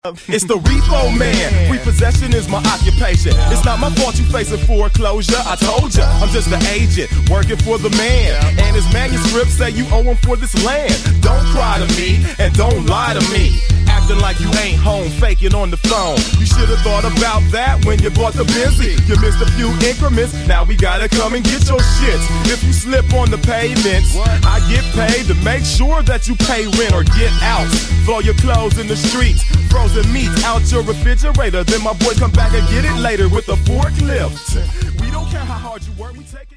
It's the repo man. Repossession is my occupation. It's not my fault you facing foreclosure. I told ya, I'm just an agent working for the man. And his manuscripts say you owe him for this land. Don't cry to me and don't lie to me. Acting like you ain't home, faking on the phone. You should've thought about that when you bought the Benzie. You missed a few increments, now we gotta come and get your shits. If you slip on the pavements, I get paid to make sure that you pay rent or get out. Throw your clothes in the streets, frozen meat out your refrigerator. Then my boy come back and get it later with a forklift. We don't care how hard you work, we take it.